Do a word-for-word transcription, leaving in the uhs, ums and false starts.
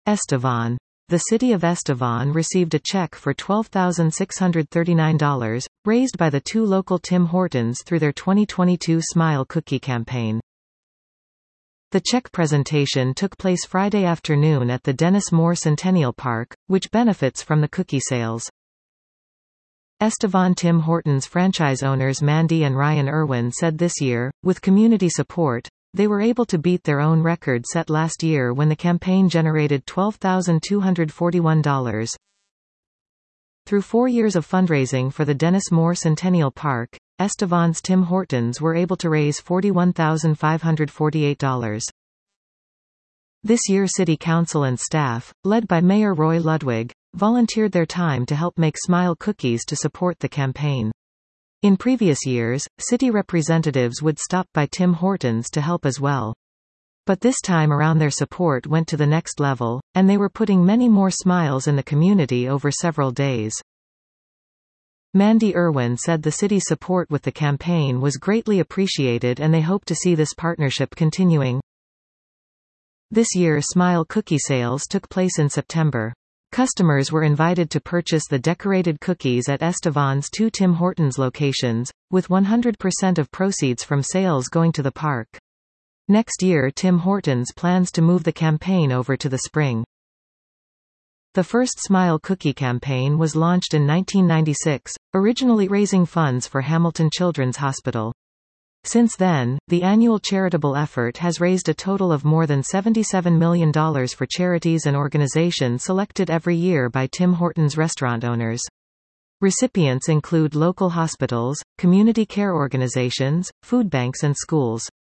Estevan. The city of Estevan received a check for twelve thousand six hundred thirty-nine dollars, raised by the two local Tim Hortons through their twenty twenty-two Smile Cookie campaign. The check presentation took place Friday afternoon at the Dennis Moore Centennial Park, which benefits from the cookie sales. Estevan Tim Hortons franchise owners Mandy and Ryan Irwin said this year, with community support, they were able to beat their own record set last year when the campaign generated twelve thousand two hundred forty-one dollars. Through four years of fundraising for the Dennis Moore Centennial Park, Estevan's Tim Hortons were able to raise forty-one thousand five hundred forty-eight dollars. This year City Council and staff, led by Mayor Roy Ludwig, volunteered their time to help make Smile cookies to support the campaign. In previous years, city representatives would stop by Tim Hortons to help as well. But this time around their support went to the next level, and they were putting many more smiles in the community over several days. Mandy Irwin said the city's support with the campaign was greatly appreciated and they hope to see this partnership continuing. This year Smile cookie sales took place in September. Customers were invited to purchase the decorated cookies at Estevan's two Tim Hortons locations, with one hundred percent of proceeds from sales going to the park. Next year Tim Hortons plans to move the campaign over to the spring. The first Smile Cookie campaign was launched in nineteen ninety-six, originally raising funds for Hamilton Children's Hospital. Since then, the annual charitable effort has raised a total of more than seventy-seven million dollars for charities and organizations selected every year by Tim Hortons restaurant owners. Recipients include local hospitals, community care organizations, food banks and schools.